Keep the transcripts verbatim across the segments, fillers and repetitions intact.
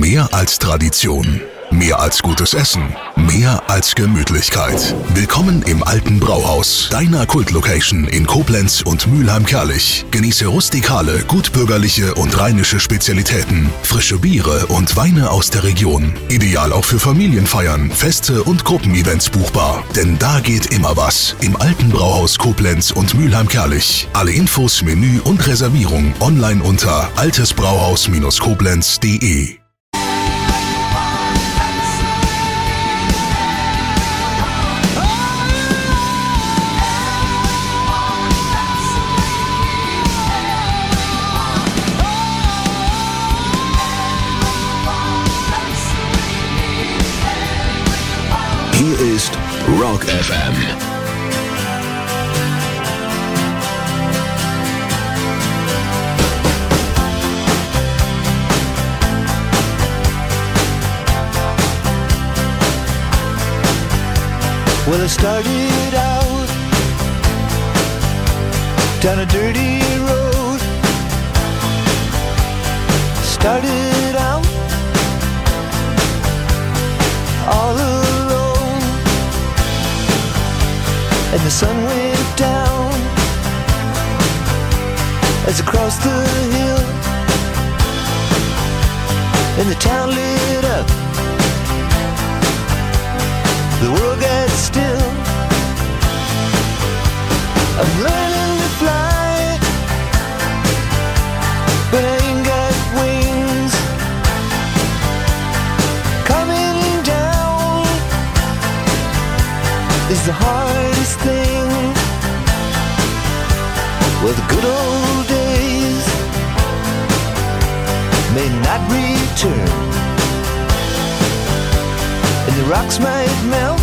Mehr als Tradition. Mehr als gutes Essen. Mehr als Gemütlichkeit. Willkommen im Alten Brauhaus, deiner Kultlocation in Koblenz und Mülheim-Kärlich. Genieße rustikale, gutbürgerliche und rheinische Spezialitäten, frische Biere und Weine aus der Region. Ideal auch für Familienfeiern, Feste und Gruppenevents buchbar. Denn da geht immer was. Im Alten Brauhaus Koblenz und Mülheim-Kärlich. Alle Infos, Menü und Reservierung online unter altesbrauhaus Koblenz punkt de. Hier ist Rock F M. Well, I started out down a dirty road. Started out all alone, and the sun went down as I crossed the hill, and the town lit up. The world got still. I'm learning to fly, but I ain't got wings. Coming down is the hardest thing. Well, the good old days may not return, and the rocks might melt,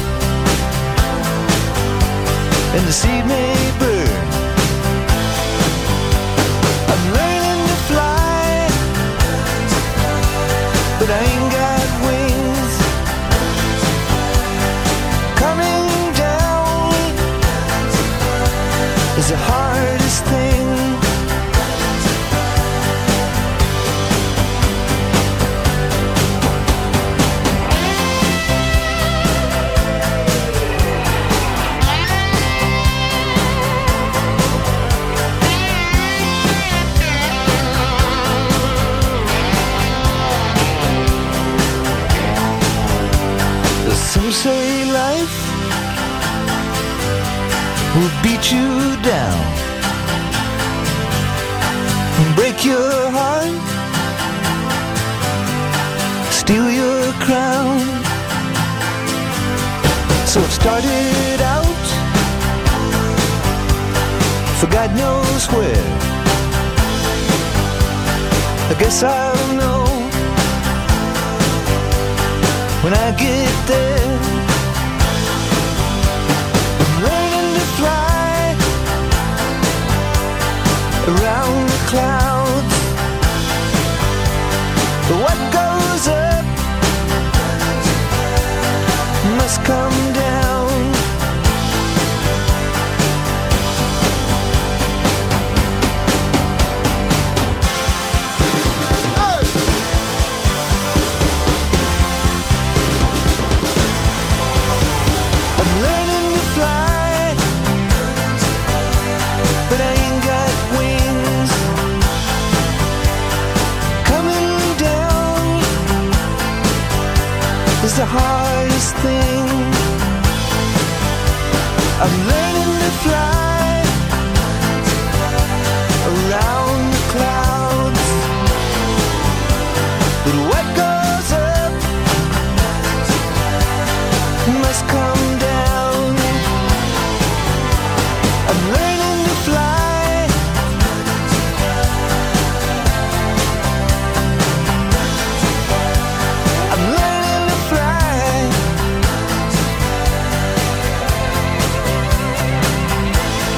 and the seed may burn. I'm learning to fly, but I ain't got wings. Coming down is the hardest thing. Some say life will beat you down, break your heart, steal your crown. So I've started out for God knows where. I guess I'll know when I get there. I'm learning to fly around the clouds, but what goes up must come down. The hardest thing. I'm learning to fly around the clouds, but what goes up must come down. I'm learning to fly I'm learning to fly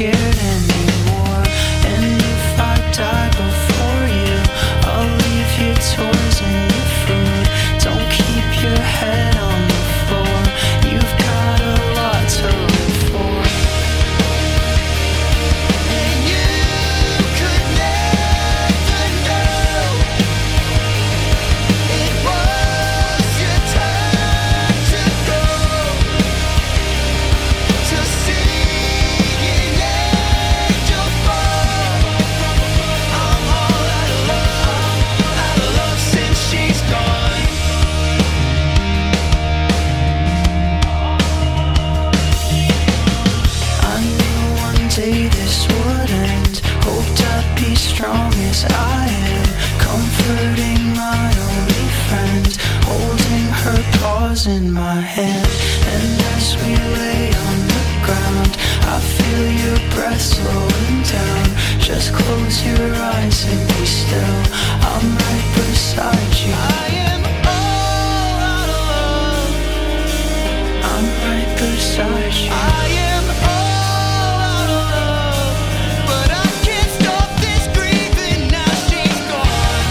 scared anymore. And if I die before you, I'll leave your toys and your food. Don't keep your head on the floor. You've got a lot to live for. And you could never know it was your time to go, to see an angel fall. I'm all out of love, out of love since she's gone. I knew one day this would end. Hoped I'd be strong as I am, comforting my only friend, holding her paws in my hand. And as we lay on the ground, I feel your breath slowing down. Just close your eyes and be still. I'm right beside you. I am all out of love. I'm right beside you. I am all out of love, but I can't stop this grieving now she's gone.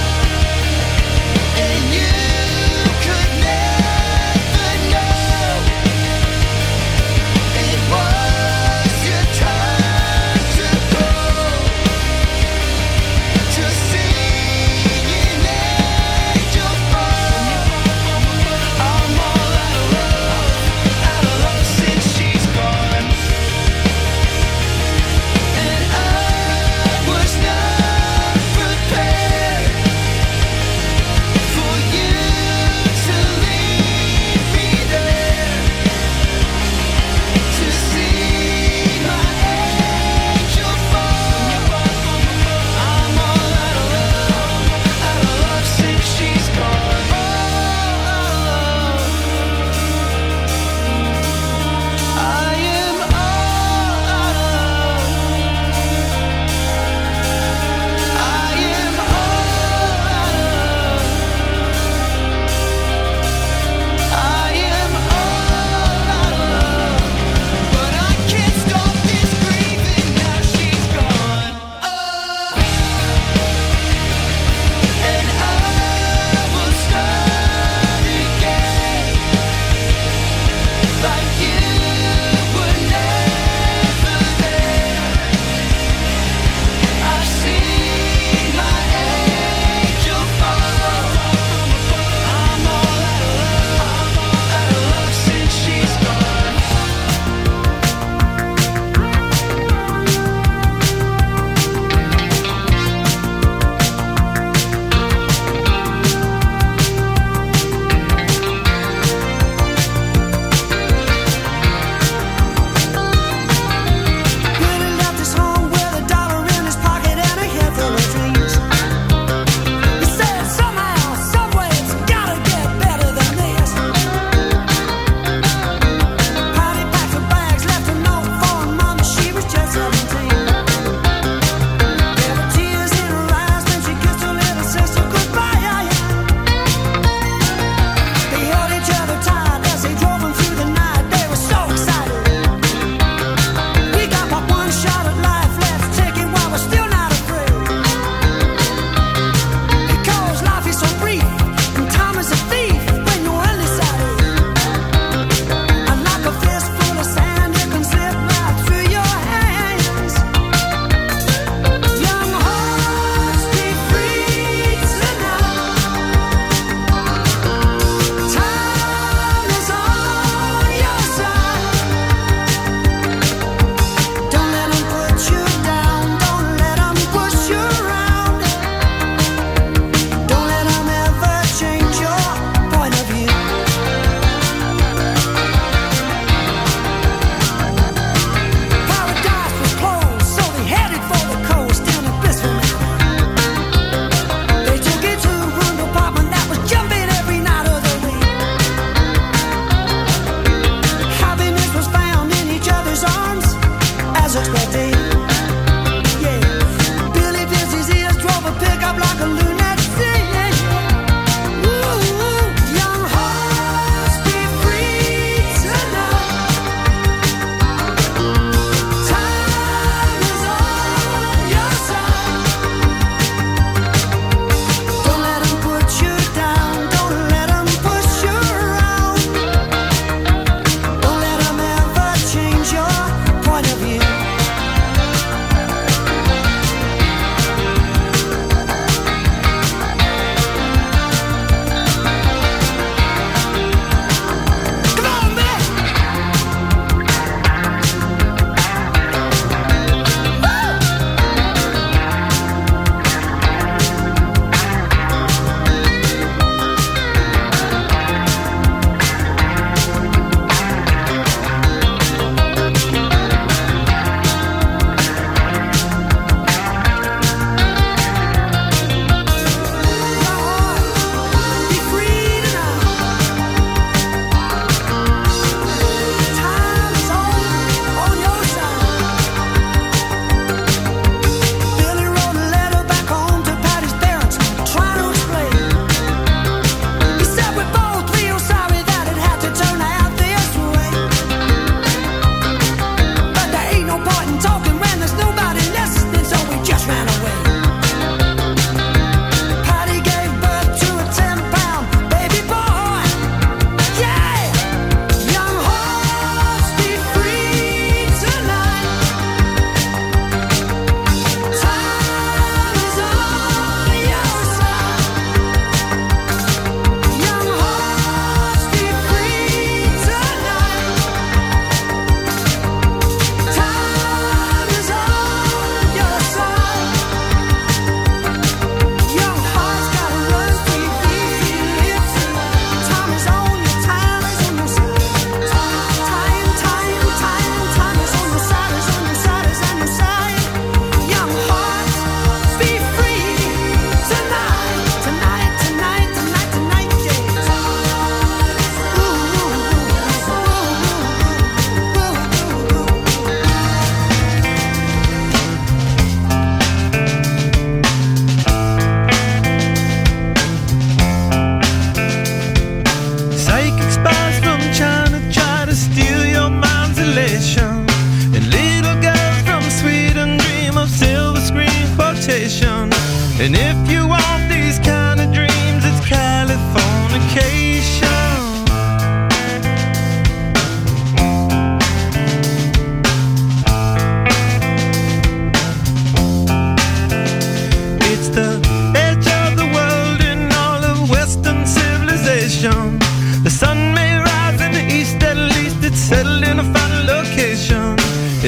And you could never know it was your time to go, to see an angel fall. I'm all out of love, out of love since she's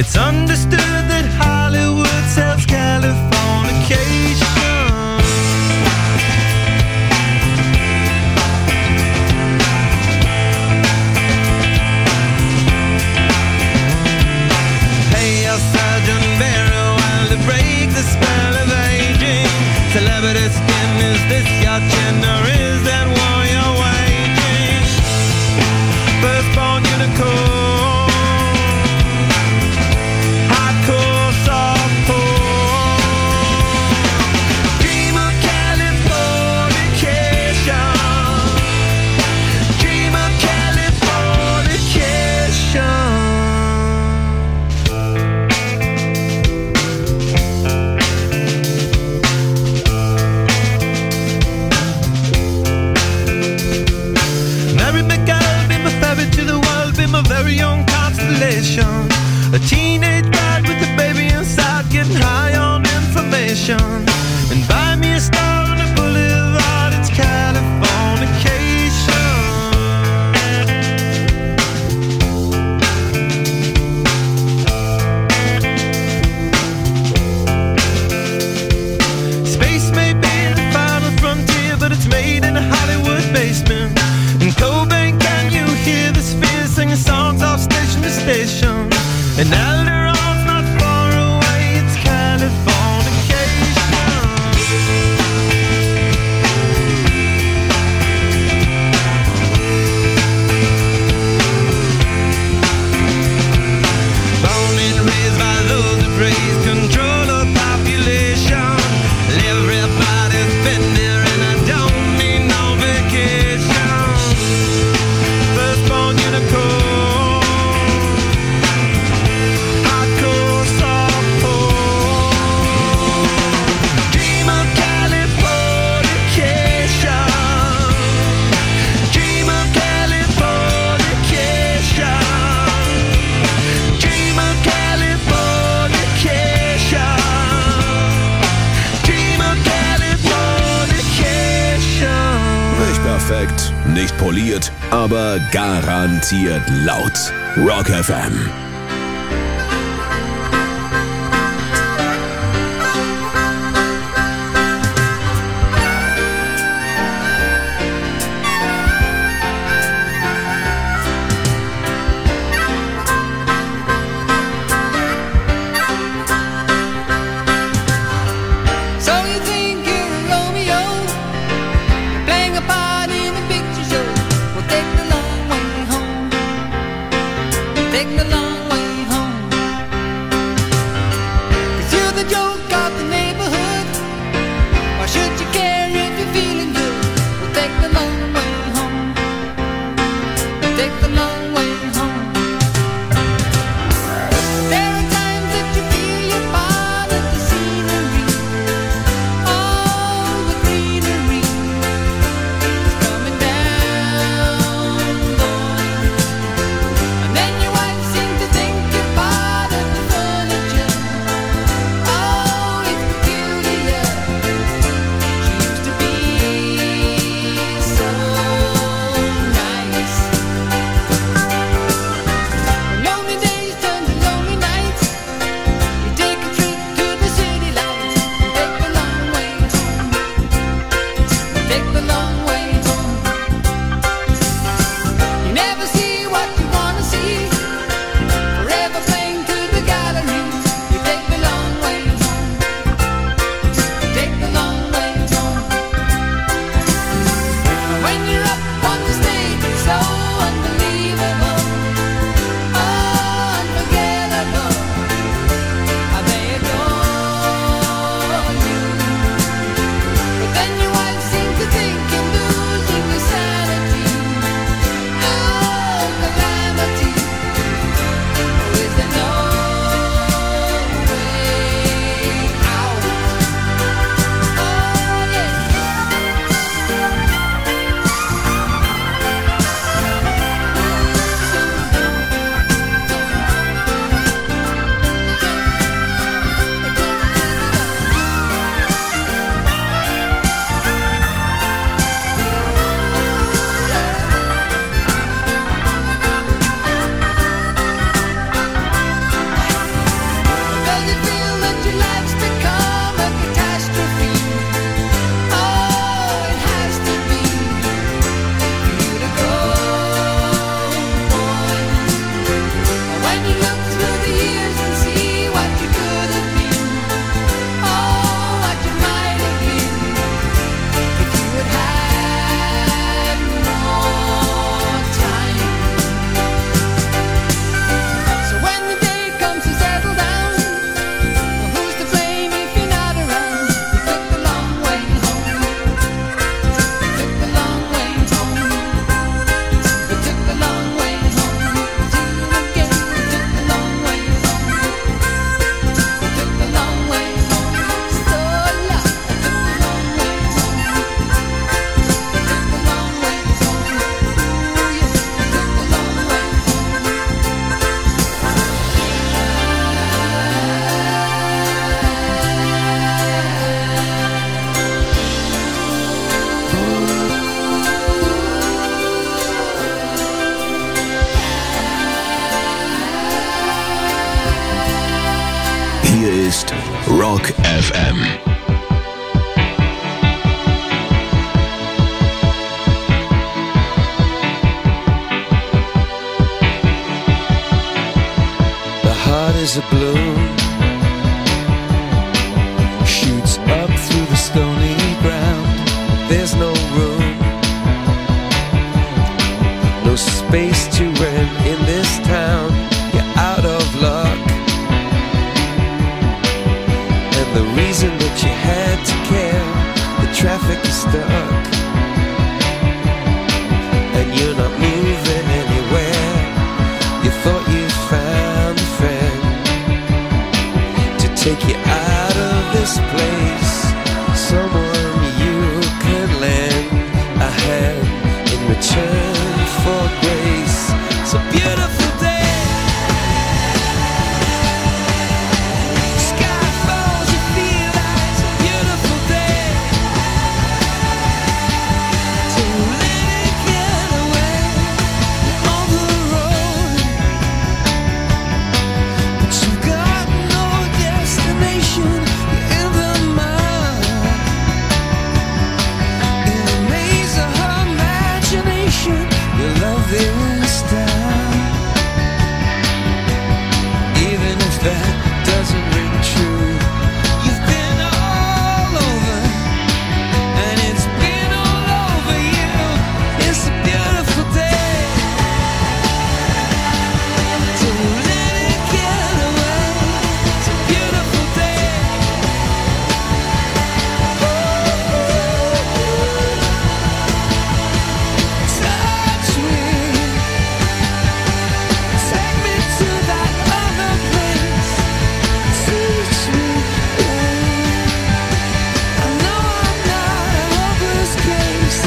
It's understood that Hollywood sells Californication. Hey, your Sergeant Barry, while to break the spell of aging. Celebrity skin, is this your chin or is that war you're waging? Firstborn unicorn. A teenage bride with a baby inside, getting high on information. And buy me a star on the boulevard, it's Californication. Space may be the final frontier, but it's made in a Hollywood basement. In Cobain, can you hear the spheres singing songs off station to station? And Alderon's not far away, it's Californication. Born and raised by those that praise control of population. Everybody's been there and I don't need no vacation. Firstborn unicorn. Perfekt, nicht poliert, aber garantiert laut. Rock F M. Then your wife seems to think ist Rock F M. The heart is a balloon, shoots up through the stony ground. There's no room, no space to rent in this town. You're out of luck, and the reason that you had to care, the traffic is stuck, and you're not moving anywhere. You thought you found a friend to take you out of this place, someone you could lend a hand in return for grace. It's a beautiful day. Sky falls, you feel like it's a beautiful day. So let it get away on the road, but you've got no destination. You're in the mud, in a maze of her imagination. Your love this time, even if that doesn't ring true. You've been all over, and it's been all over you. It's a beautiful day, so let it get away. It's a beautiful day. Touch me, take me to that other place. Teach me, I know I'm not a hopeless case.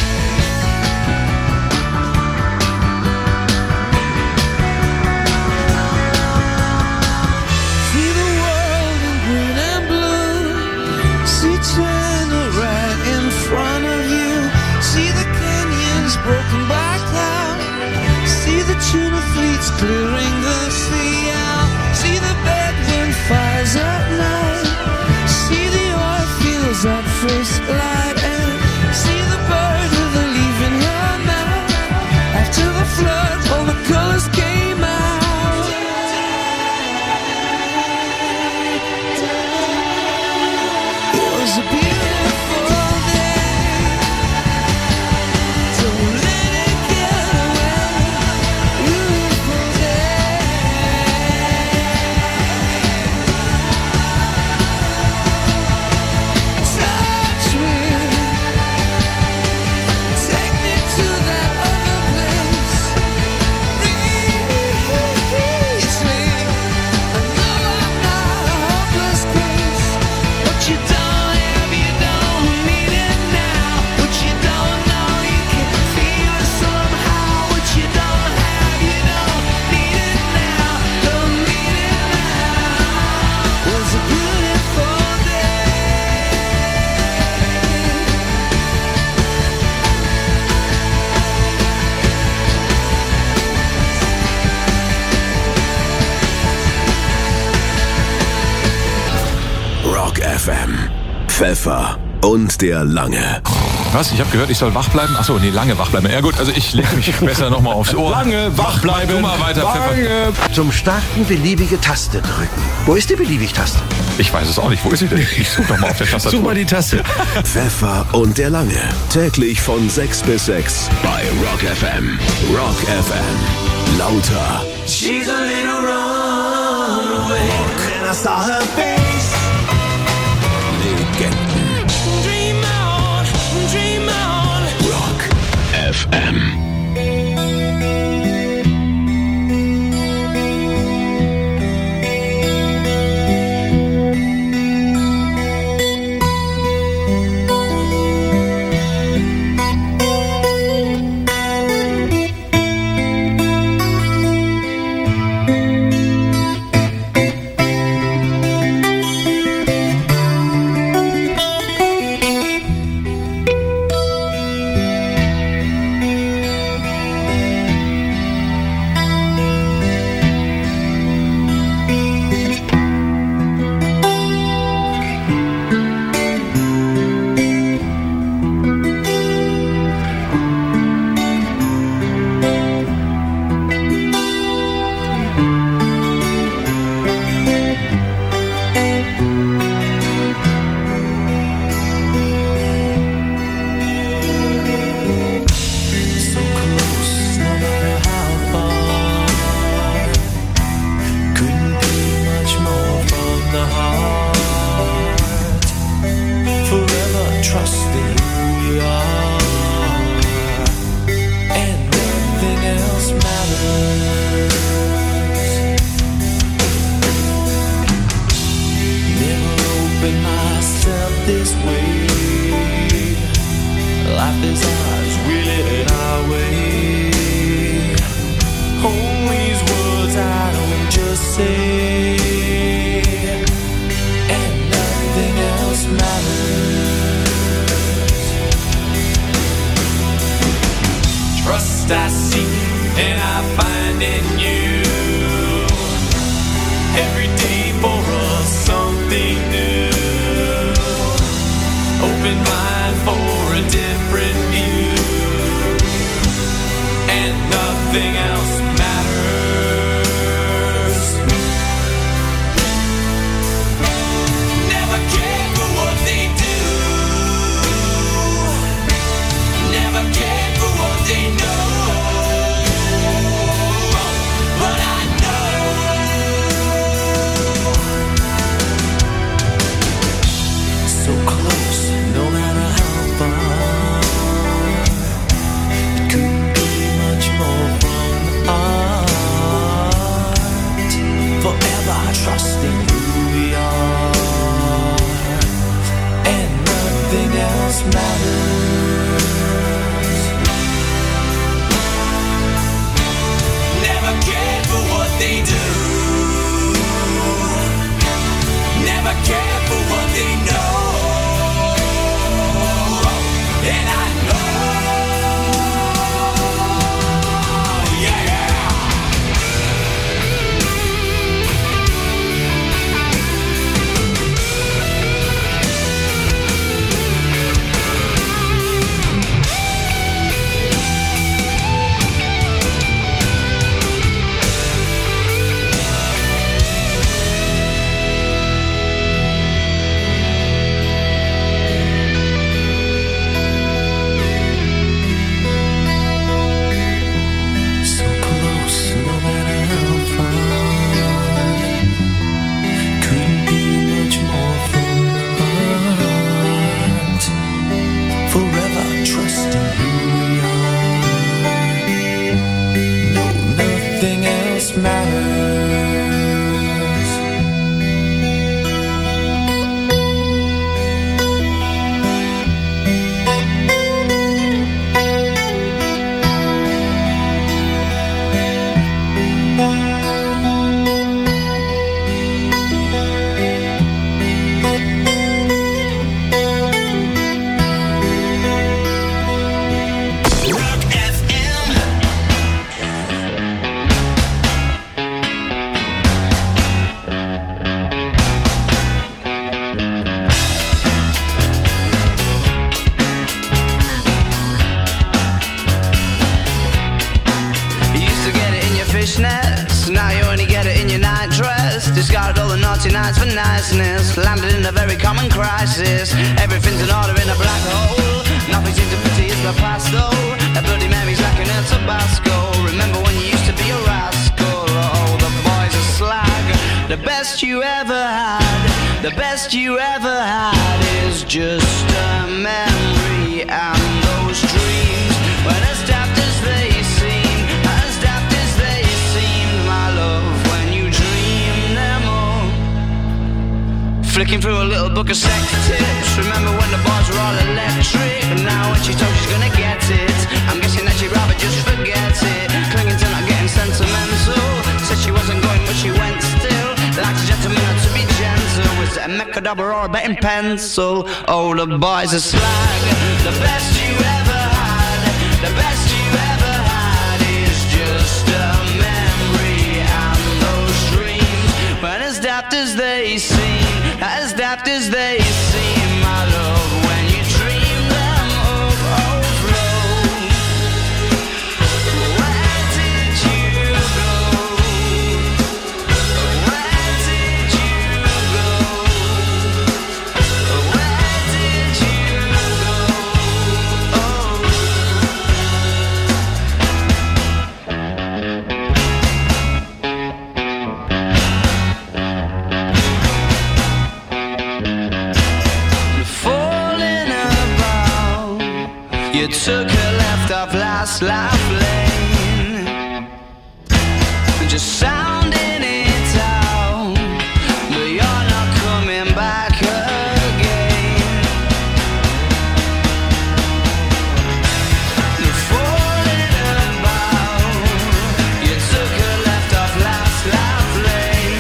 See the world in green and blue. See China right in front of you. See the canyons broken by cloud. See the tuna fleets clearing the sea out. See the bedroom fires at night. See the oil fields at first light. And see the bird with a leaf in her mouth. After the flood, all the colors came out. It was a beautiful day, so let it get away. Beautiful day. Touch me, take me to that other place. Reach me, I know I'm not a hopeless case. What you don't have, you don't need it now. What you don't know, you can feel it somehow. What you don't have, you don't need it now. Don't need it now. Was a beautiful day. Rock F M. Pfeffer und der Lange. Was? Ich habe gehört, ich soll wach bleiben? Achso, nee, lange wach bleiben. Ja gut, also ich lege mich besser nochmal aufs Ohr. Lange wach bleiben. Du mal weiter, Pfeffer. Zum Starten beliebige Taste drücken. Wo ist die Beliebig-Taste? Ich weiß es auch nicht. Wo ist sie denn? Ich suche doch mal auf der Tastatur. Such mal die Taste. Pfeffer und der Lange. Täglich von sechs bis sechs bei Rock F M. Rock F M. Lauter. She's a little runaway, and I saw her face. Legenden. Dream on, dream on. Rock F M. say, and nothing else matters. Trust I seek and I find in you. Every day for us something new. Open mind for a different view. And nothing else matters. Never care for what they do. Never care for what they know. But I know so close, no matter how far. It couldn't be much more from the heart. Forever trusting who we are, and nothing else matters. Never care for what they do. Never care for what they know. And I know, yeah, yeah. So close, no matter how far. Couldn't be much more from the heart. Forever trusting who we are. No, nothing else matters. Rock F M. You used to get it in your fishnets, now you only get it in your night dress. Discarded all the naughty nights for niceness, landed in a very common crisis. Everything's in order in a black hole. Nothing seems to pity is the past though. A Bloody Mary's like an El Tabasco. Remember when you used to be a rascal? Oh, the boys are slag. The best you ever had, the best you ever had is just a memory. And those dreams, when as daft as they seem, as daft as they seemed, my love, when you dream them all. Flicking through a little book of sex tips. Remember when the bars were all electric? And now when she told she's gonna get it, I'm guessing that she'd rather just forget it. Clinging to not getting sentimental. Said she wasn't going but she went still. Like a gentleman had to be gentle. Was it a Mechadabra or a betting pencil? Oh, the boys are slag. The best you ever had, the best you ever had is just a memory. And those dreams, when as daft as they seem, as daft as they seem, my love, when you dream them of overflow. Where did you go? Where did you go? Where did you go? Oh. Falling about, you took a left off last life lane, just sounding it out, but you're not coming back again. Falling about, you took a left off last life lane,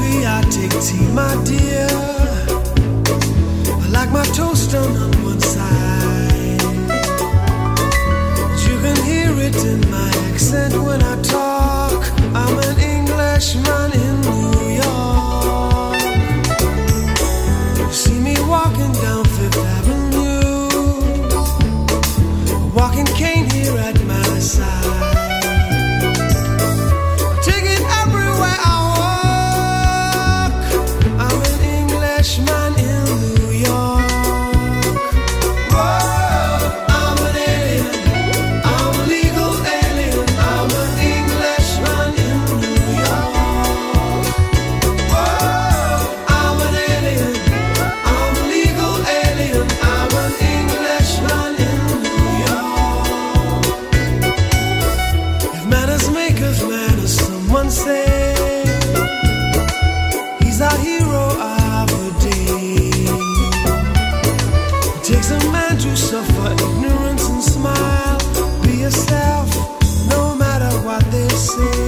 Usually I take tea, my dear. I like my toast done on one side. But you can hear it in my accent when I talk. I'm an Englishman in New York. You see me walking down Fifth Avenue, a walking cane here at my side. Take it everywhere I walk. I'm an Englishman in New York. Whoa, I'm an alien. I'm a legal alien. I'm an Englishman in New York. Whoa, I'm an alien. I'm a legal alien. I'm an Englishman in New York. If manners make us manners, someone say he's our hero of the day. It takes a man to suffer ignorance and smile. Be yourself, no matter what they say.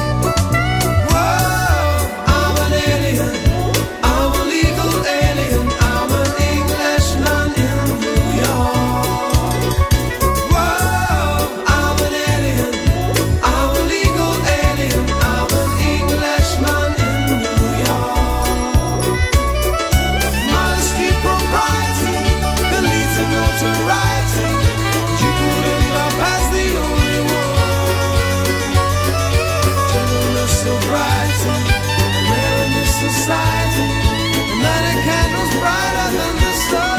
Whoa, I'm an alien. I'm a legal alien. I'm an Englishman in New York. Whoa, I'm an alien. I'm a legal alien. I'm an Englishman in New York. Modesty, propriety, the lead to notoriety. You could end up as the only one. Gentleness, sobriety, rare in this society. And that a candle's brighter than the sun.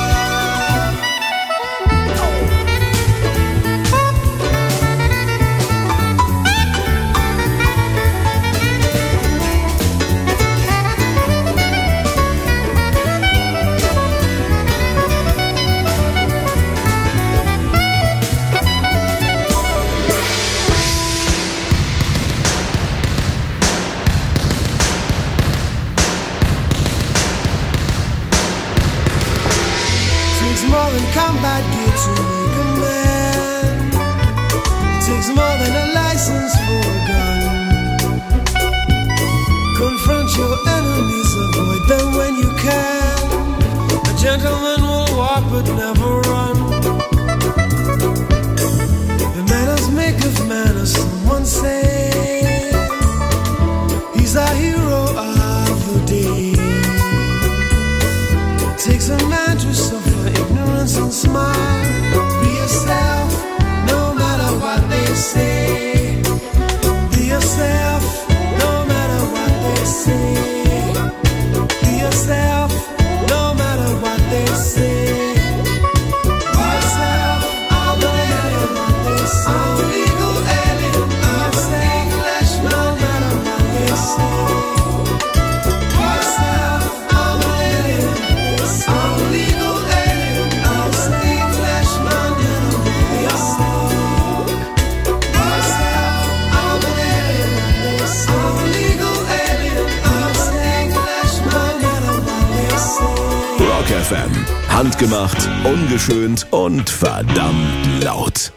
Takes more than combat gear to make a man. It takes more than a license for a gun. Confront your enemies, avoid them when you can. A gentleman will walk but never run. The manners make of manners, someone say. He's our hero of the day. It takes a man to suffer ignorance and smile. Be yourself, no matter what they say. Be yourself, no matter what they say. Be yourself, no matter what they say. Be yourself, I'm an alien. I'm a legal alien. I'm an English, no matter what they say. Be yourself, I'm an alien. I'm a legal alien. I'm an Englishman in New York. Be yourself, I'm an alien. I'm a legal alien. I'm an Englishman, no matter what they say. Rock F M. Handgemacht, ungeschönt und verdammt laut.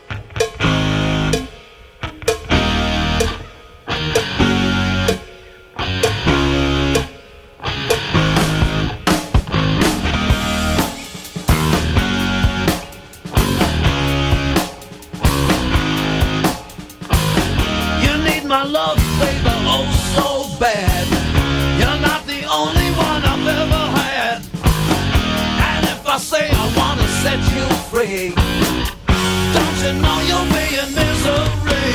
You need my love, baby, oh so bad. You're not the only one I've ever had. And if I say I wanna set you free, don't you know you'll be in misery?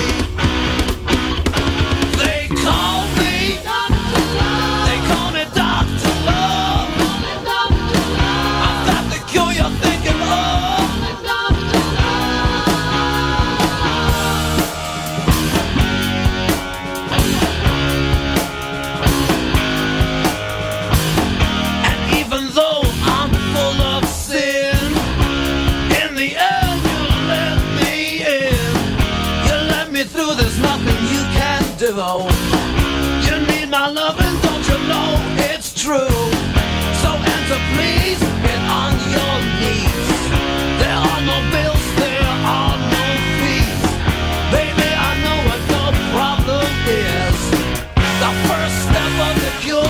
They call me, they call me Doctor Love. I've got the cure you're thinking of. And even though I'm full of sin, in the end you let me in. You let me through, there's nothing you can do. You need my loving, don't you know it's true? So answer please, get on your knees. There are no bills, there are no fees. Baby, I know what your problem is. The first step of the cure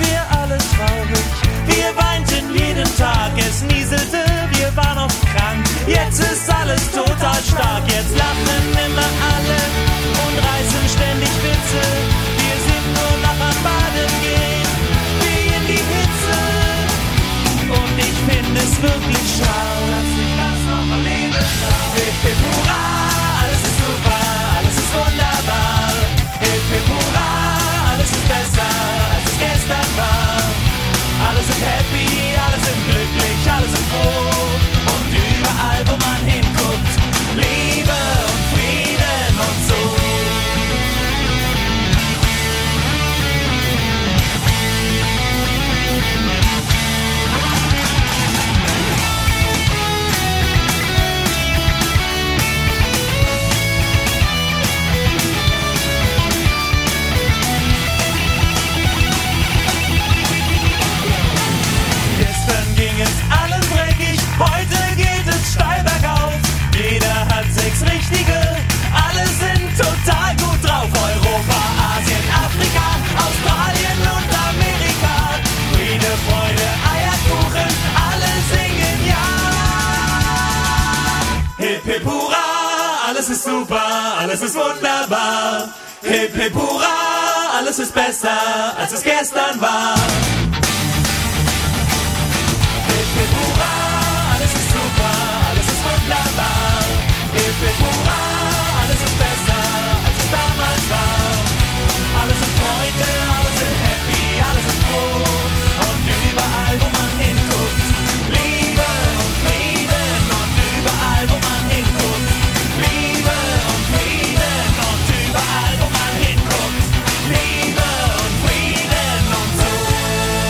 wir alle traurig. Wir weinten jeden Tag, es nieselte, wir waren oft krank. Jetzt ist alles total stark, jetzt lachen immer alle und reißen ständig Witze. Wir sind nur noch am Baden gehen, wie in die Hitze. Und ich finde es wirklich schade, dass ich das noch erleben darf. Hip hip hurra, alles ist super, alles ist wunderbar. Hip hip hurra, alles ist besser, als es gestern war. Alle sind happy, alle sind glücklich, alle sind froh. Und überall, wo man hinguckt, Liebe und Frieden und so. Heute geht es steil bergauf, jeder hat sechs Richtige, alle sind total gut drauf. Europa, Asien, Afrika, Australien und Amerika. Friede, Freude, Eierkuchen, alle singen ja. Hip hip hurra, alles ist super, alles ist wunderbar. Hip hip hurra, alles ist besser, als es gestern war. Hip hip hurra, alles ist super, alles ist wunderbar. Hip hip hurra, alles ist besser, als es damals war. Alle sind Freunde, alle sind happy, alle sind froh. Und überall, wo man hinguckt, Liebe und Frieden. Und überall, wo man hinguckt, Liebe und Frieden. Und überall, wo man hinguckt, Liebe und Frieden und so.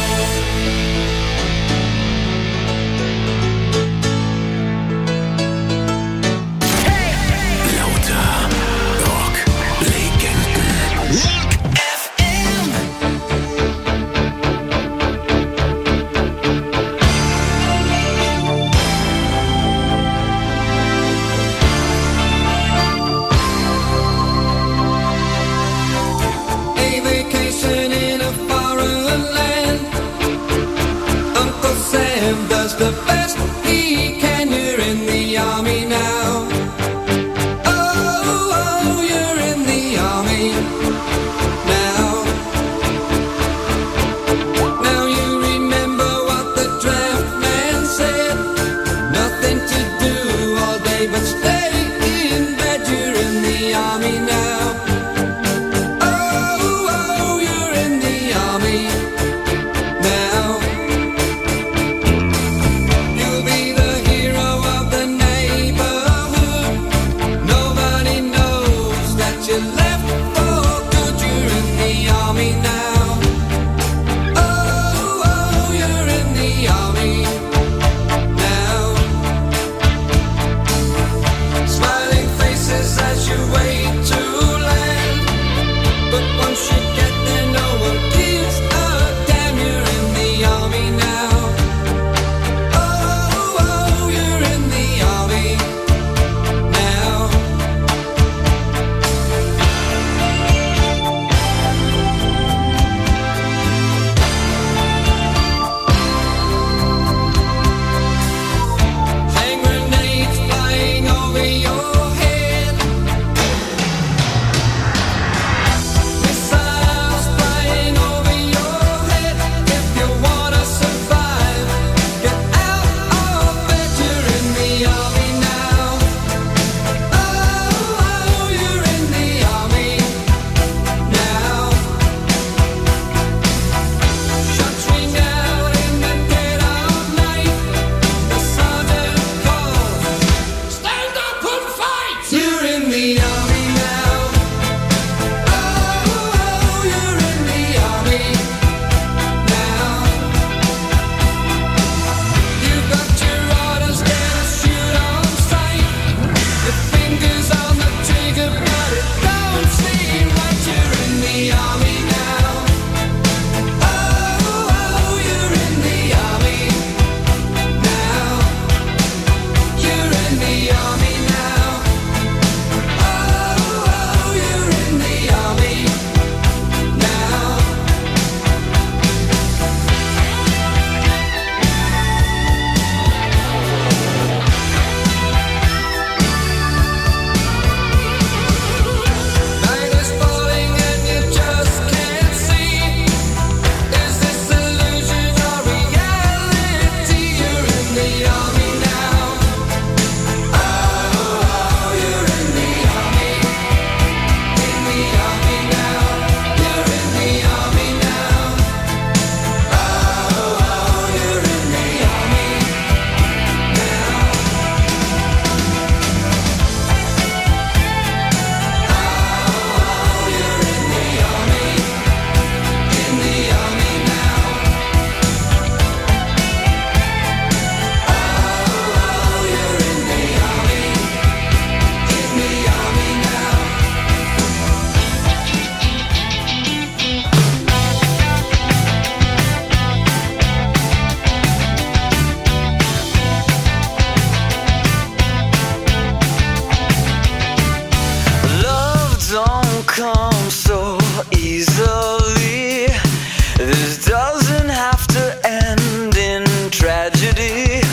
This doesn't have to end in tragedy.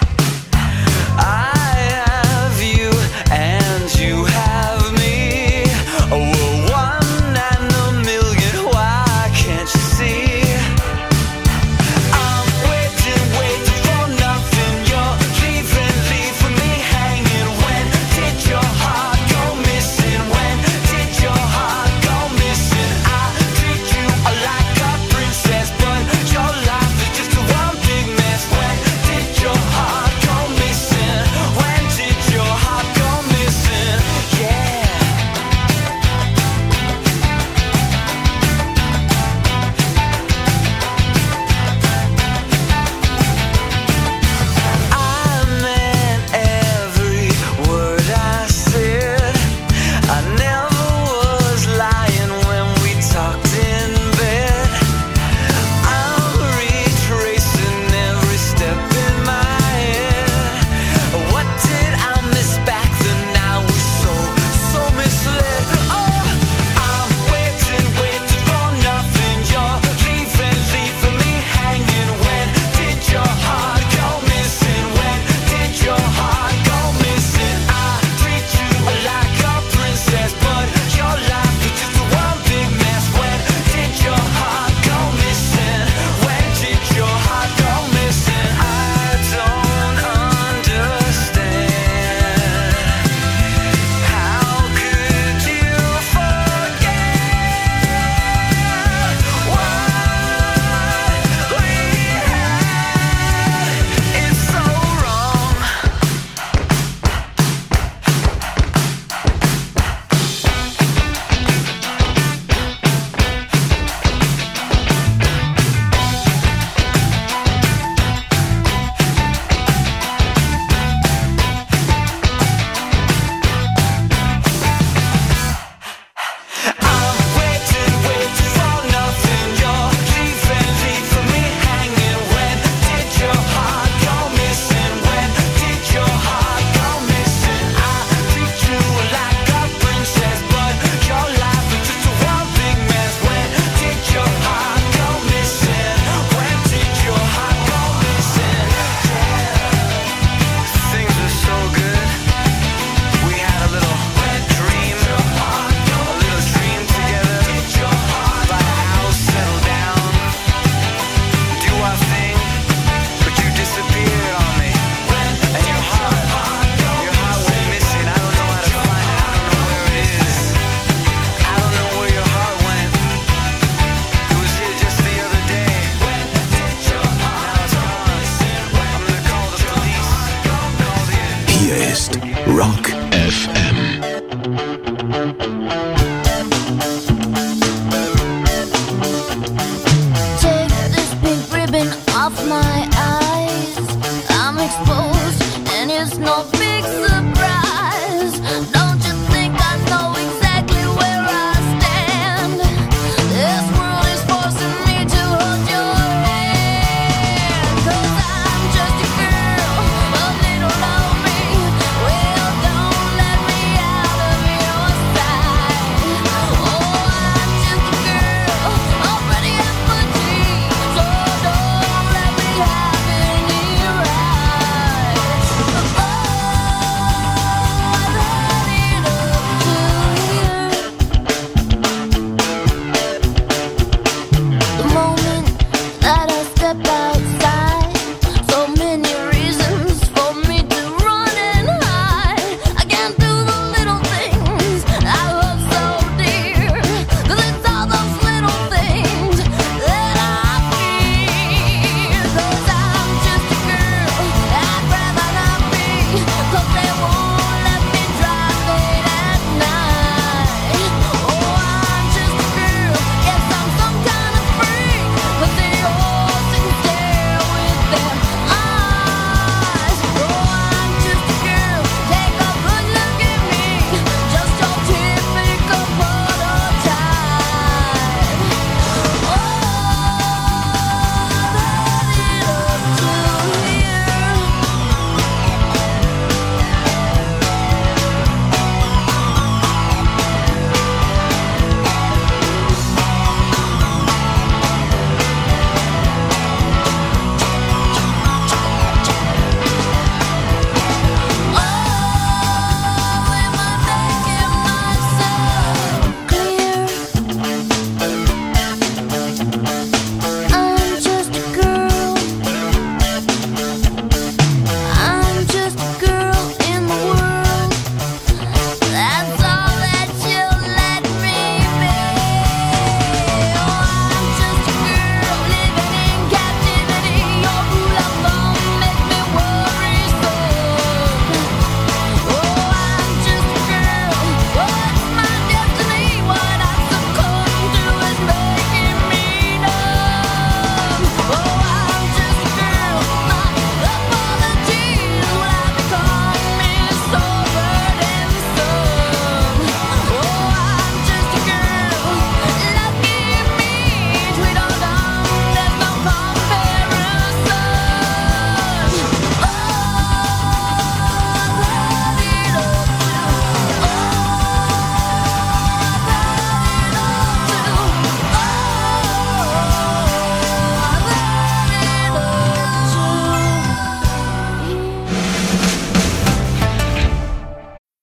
I have you and you have me. Oh, we're one and a million, why can't you see? I'm waiting, waiting for nothing. You're leaving, leaving me hanging. When did your heart go missing? When did your heart go missing? I treat you like a princess, but your life is just a one big mess. When did your heart go missing? When did your heart go missing? Yeah. I meant every word I said. I never was lying when we talked in bed. I'm retracing every step in my head. What did I miss back then? I was so, so misled. Oh, I'm waiting, waiting for nothing. You're leaving, leaving me hanging. When did your heart go missing? When did your heart go missing? I treat you like a princess, but your life is just a one big mess. When did your heart go missing? When did your heart go missing? I don't understand. How could you forget what we had? It's so wrong. I'm waiting, waiting for nothing. You're leaving, leaving me hanging. When did your heart go missing? When did your heart go missing? I treat you like a princess, but your life is just a one big mess. When did your heart go missing? When did your heart go missing? Things were so good. We had a little dream, a little dream together. Buy a house, settle down, do our thing. But you disappeared on me, and your heart, your heart went missing. I don't know how to find it. I don't know where it is. I don't know where your heart went. It was here just the other day. Now it's gone. I'm gonna call the police. Call the Hier ist Rock F M. Take this pink ribbon off my eyes. I'm exposed, and it's no big surprise. Don't you think I know exactly where I stand? This world is forcing me to hold your hand. 'Cause I'm just a girl, a little lonely. Well, don't let me out of your sight. Oh, I'm just a girl, already have my dreams. So don't let me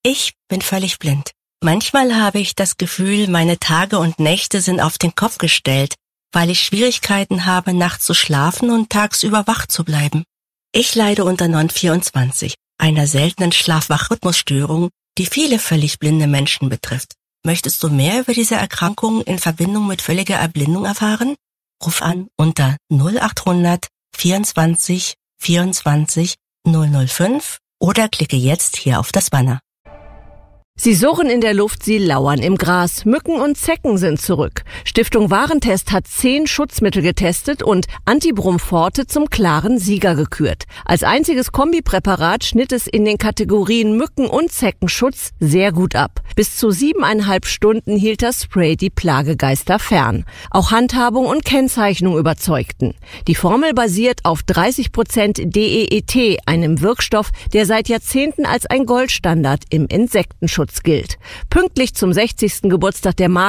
Ich bin völlig blind. Manchmal habe ich das Gefühl, meine Tage und Nächte sind auf den Kopf gestellt, weil ich Schwierigkeiten habe, nachts zu schlafen und tagsüber wach zu bleiben. Ich leide unter N O N vierundzwanzig, einer seltenen Schlaf-Wach-Rhythmusstörung, die viele völlig blinde Menschen betrifft. Möchtest du mehr über diese Erkrankung in Verbindung mit völliger Erblindung erfahren? Ruf an unter null achthundert vierundzwanzig vierundzwanzig null null fünf oder klicke jetzt hier auf das Banner. Sie surren in der Luft, sie lauern im Gras. Mücken und Zecken sind zurück. Stiftung Warentest hat zehn Schutzmittel getestet und Antibrum Forte zum klaren Sieger gekürt. Als einziges Kombipräparat schnitt es in den Kategorien Mücken- und Zeckenschutz sehr gut ab. Bis zu siebeneinhalb Stunden hielt das Spray die Plagegeister fern. Auch Handhabung und Kennzeichnung überzeugten. Die Formel basiert auf dreißig Prozent D E E T, einem Wirkstoff, der seit Jahrzehnten als ein Goldstandard im Insektenschutz gilt. Pünktlich zum sechzigsten Geburtstag der Marke